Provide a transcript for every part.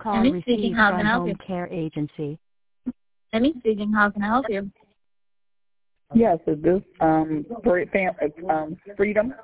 call received from Home Care Agency. Amy speaking. How can I help you? Yes, is this Freedom?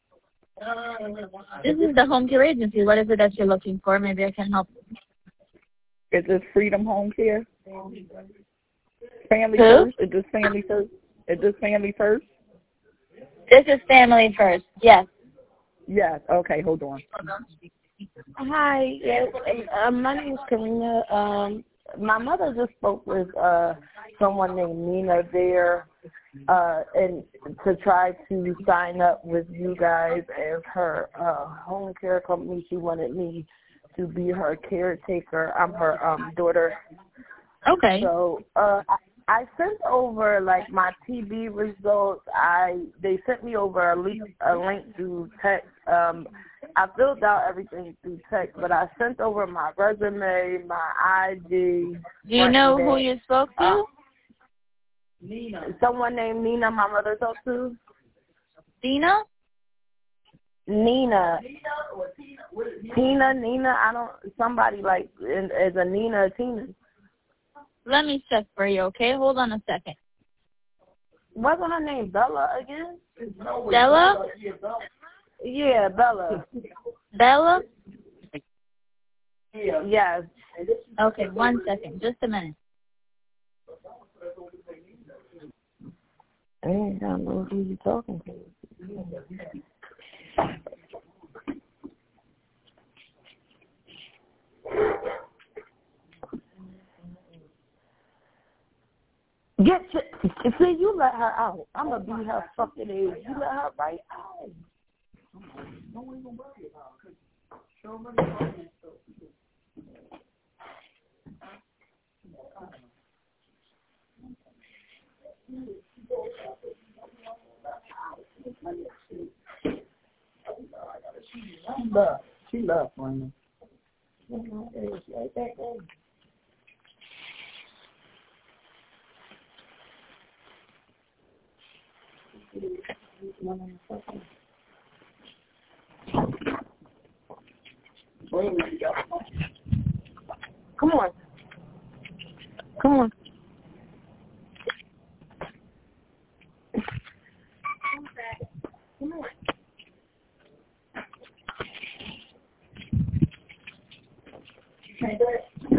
This is the Home Care Agency. What is it that you're looking for? Maybe I can help you. Is this Freedom Home Care? Family First? Is this Family First? Is this Family First? This is Family First. Yes. Yes. Okay. Hold on. Hi. Yes. My name is Karina. My mother just spoke with someone named Nina there, and to try to sign up with you guys as her home care company. She wanted me to be her caretaker. I'm her daughter. Okay. So I sent over like my TB results. They sent me over a link through text. I filled out everything through text, but I sent over my resume, my ID. Do you know who you spoke to? Someone named Nina, my mother talked to. Dina? Nina. Nina, somebody like, as a Nina or Tina. Let me check for you, okay? Hold on a second. Wasn't her name Bella again? Bella? Yeah, Bella. Bella? Yes. Okay, 1 second. Just a minute. I don't know who you're talking to. See, you let her out. I'm going to be her fucking age. You let her right out. She left, Raymond. Come on. Come on. Come on. Okay, good.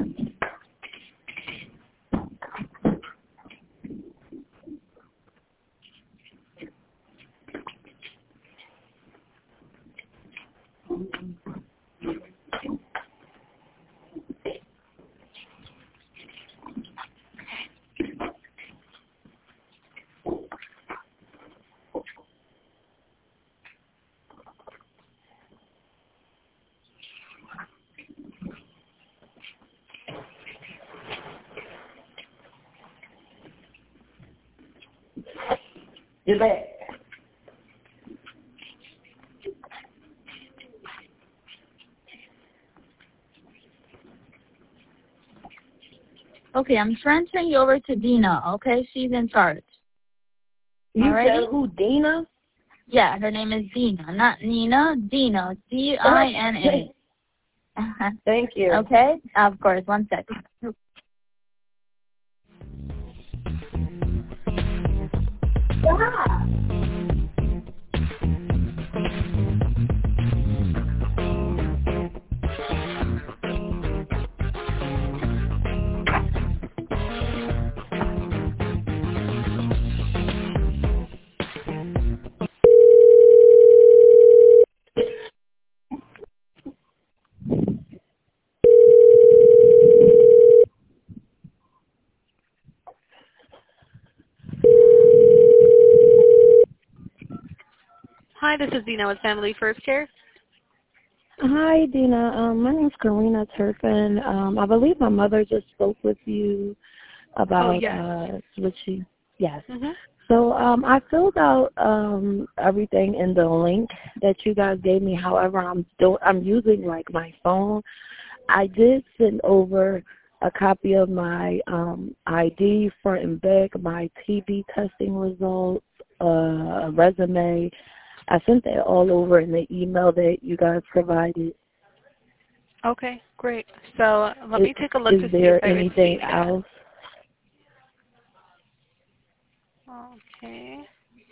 You're back. Okay, I'm transferring you over to Dina, okay? She's in charge. You said who, Dina? Yeah, her name is Dina, not Nina. Dina, D-I-N-A. Thank you. Okay? Of course, 1 second. Yeah. Hi, this is Dina with Family First Care. Hi, Dina. My name's Karina Turpin. I believe my mother just spoke with you about switching. Yes. Mm-hmm. So I filled out everything in the link that you guys gave me. However, I'm using like my phone. I did send over a copy of my ID front and back, my TB testing results, a resume. I sent that all over in the email that you guys provided. Okay, great. So let me take a look to see if I Is there received anything it. else? Okay.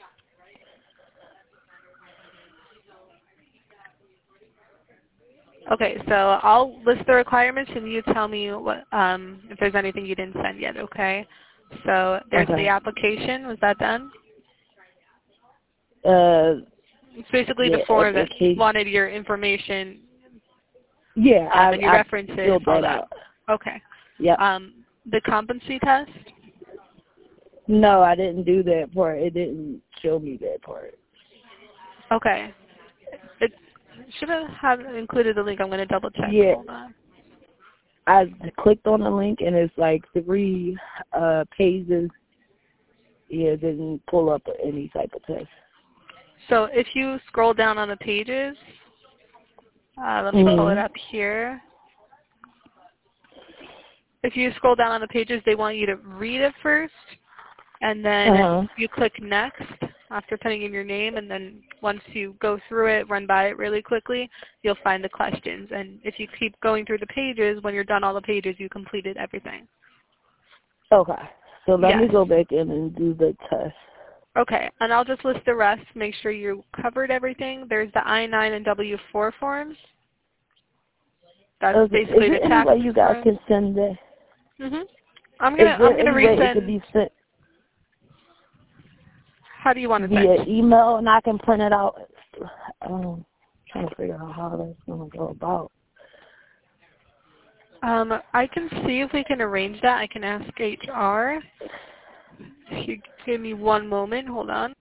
Okay, so I'll list the requirements and you tell me what if there's anything you didn't send yet, okay? So there's the application. Was that done? It's basically the form that wanted your information. Yeah, and your references. filled that out. Okay. Yeah. The competency test? No, I didn't do that part. It didn't show me that part. Okay. It should have included the link. I'm going to double check. Yeah. Hold on. I clicked on the link and it's like 3 pages. Yeah, it didn't pull up any type of test. So if you scroll down on the pages, let me pull it up here. If you scroll down on the pages, they want you to read it first, and then you click next after putting in your name, and then once you go through it, run by it really quickly, you'll find the questions. And if you keep going through the pages, when you're done all the pages, you completed everything. Okay. So let me go back in and do the test. Okay, and I'll just list the rest, make sure you covered everything. There's the I-9 and W-4 forms. That's basically the tax forms. You guys can send that. I'm gonna resend. It could be sent How do you want to via send? email, and I can print it out. Trying to figure out how that's gonna go about. I can see if we can arrange that. I can ask HR. If you give me one moment, hold on.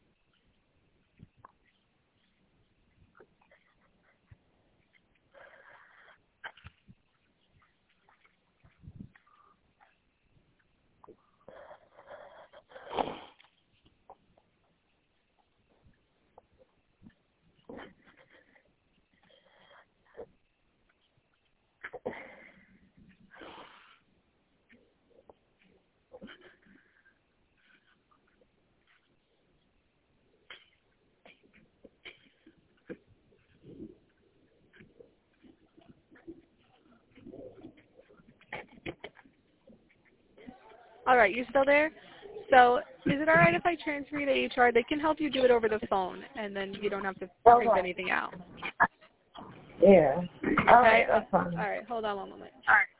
All right, you still there? So is it all right if I transfer you to HR? They can help you do it over the phone, and then you don't have to print anything out. Yeah. Okay. That's fine. All right, hold on one moment. All right.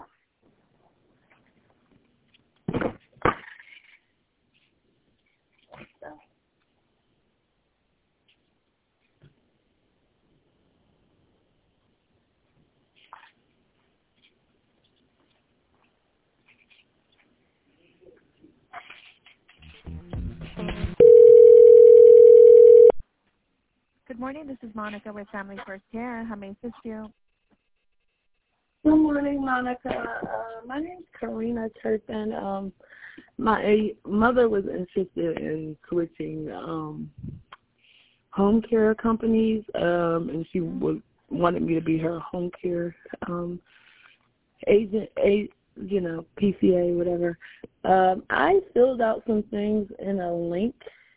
Good morning. This is Monica with Family First Care. How may I assist you? Good morning, Monica. My name is Karina Turpin. My mother was interested in switching home care companies, and she wanted me to be her home care agent, PCA, whatever. I filled out some things in a link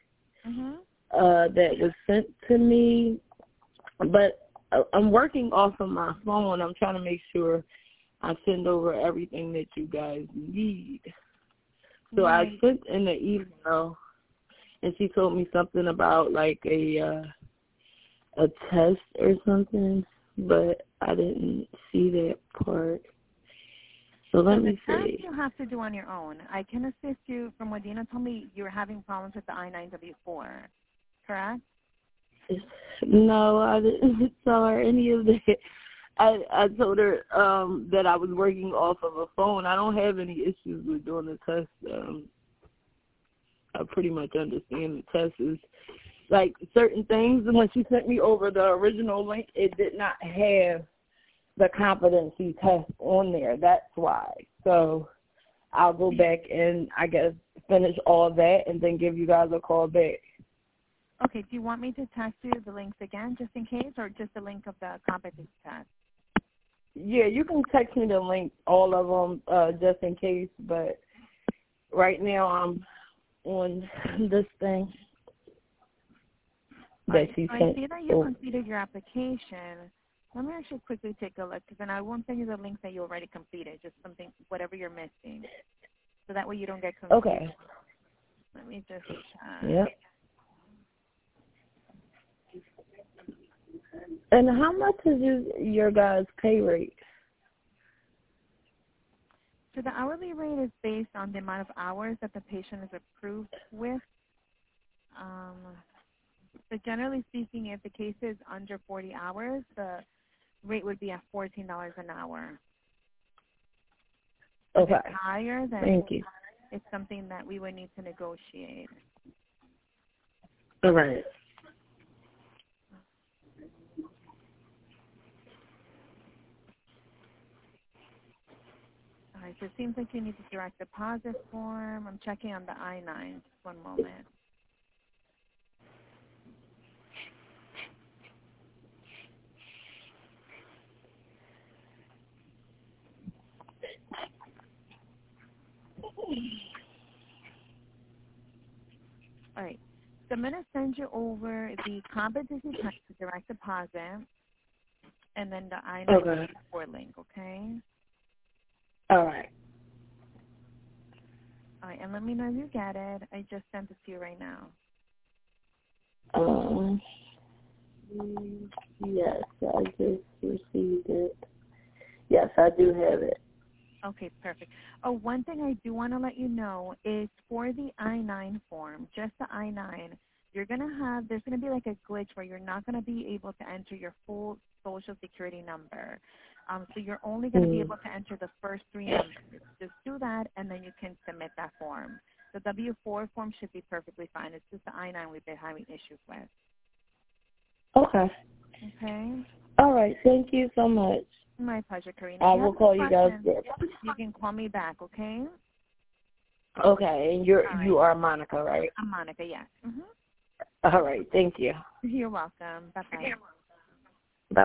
that was sent to me, but I'm working off of my phone. I'm trying to make sure I send over everything that you guys need. So I sent in the email, and she told me something about like a test or something, but I didn't see that part. So let me see. The test you have to do on your own. I can assist you. From what Dina told me, you were having problems with the I-9W4, correct? No, I didn't tell her any of that. I told her that I was working off of a phone. I don't have any issues with doing the test. I pretty much understand the test is like certain things. And when she sent me over the original link, it did not have the competency test on there. That's why. So I'll go back and, I guess, finish all that and then give you guys a call back. Okay, do you want me to text you the links again just in case, or just the link of the competency test? Yeah, you can text me the link, all of them, just in case. But right now I'm on this thing that she sent. I see that you completed your application. Let me actually quickly take a look, because then I won't send you the link that you already completed, just something, whatever you're missing. So that way you don't get confused. Okay. Let me just check. Yep. And how much is your guys' pay rate? So the hourly rate is based on the amount of hours that the patient is approved with. So generally speaking, if the case is under 40 hours, the rate would be at $14 an hour. Okay. If it's higher, then Thank you. it's something that we would need to negotiate. All right. All right, so it seems like you need the direct deposit form. I'm checking on the I-9. Just one moment. All right, so I'm going to send you over the competency test, the direct deposit, and then the I-9 link, okay? All right. All right, and let me know if you get it. I just sent it to you right now. Yes, I just received it. Yes, I do have it. Okay, perfect. Oh, one thing I do want to let you know is for the I-9 form, just the I-9, there's going to be like a glitch where you're not going to be able to enter your full Social Security number. So you're only going to be able to enter the first 3 numbers. Just do that, and then you can submit that form. The W-4 form should be perfectly fine. It's just the I-9 we've been having issues with. Okay. Okay? All right. Thank you so much. My pleasure, Karina. I will call you guys back. You can call me back, okay? Okay, and you are Monica, right? I'm Monica, yes. Mm-hmm. All right. Thank you. You're welcome. Bye-bye.